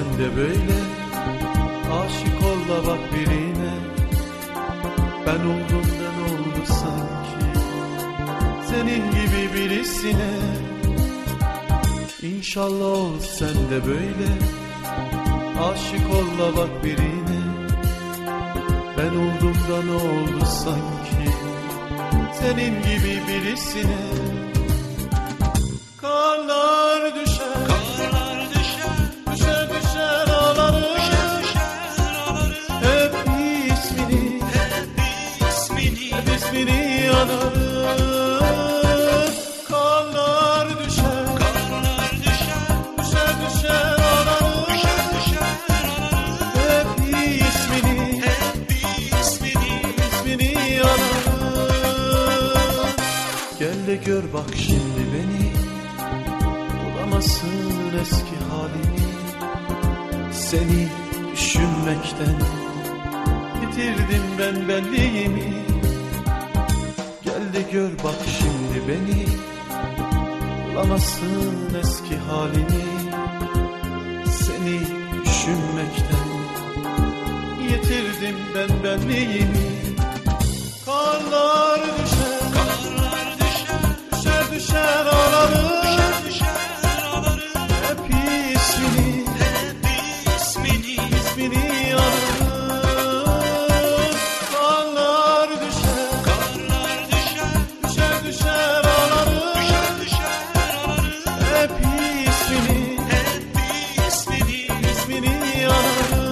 sen de böyle. Aşık ol da bak birine. Ben oldum da ne oldu sanki senin gibi birisine. İnşallah ol sen de böyle. Aşık ol da bak birine. Ben oldum da ne oldu sanki senin gibi birisine. Karlar düşer, Karlar düşer, düşer düşer ağlarım. düşer düşer ağlarım. Hep ismini, Hep ismini anarım. Karlar düşer, karlar düşer, düşer düşer ağlarım. düşer düşer ağlarım. Hep ismini, ismini anarım. Gel de gör bak şimdi beni. Bulamazsın eski halini. Seni düşünmekten bitirdim ben benliğimi. Gel de gör bak şimdi beni. Bulamazsın eski halini. Seni düşünmekten yitirdim ben benliğimi. Karlar düşer, Karlar düşer, düşer düşer ağlarım. düşer düşer ağlarım. Hep ismini, Hep ismini anarım. Karlar düşer, karlar düşer, düşer düşer ağlarım. düşer düşer ağlarım. Hep ismini, Hep ismini anarım.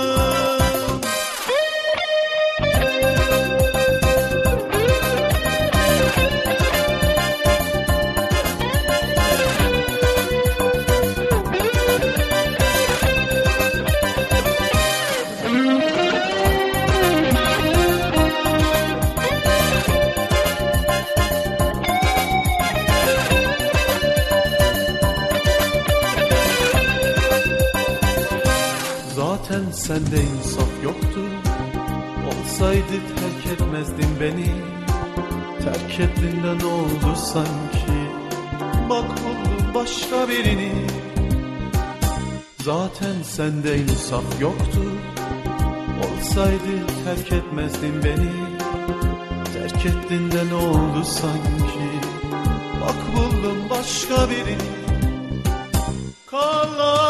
Zaten sende insaf yoktu. Olsaydı terk etmezdin beni. Terk ettin de ne oldu sanki? Bak buldum başka birini. Zaten sende insaf yoktu. Olsaydı terk etmezdin beni. Terk ettin de ne oldu sanki? Bak buldum başka birini. Karlar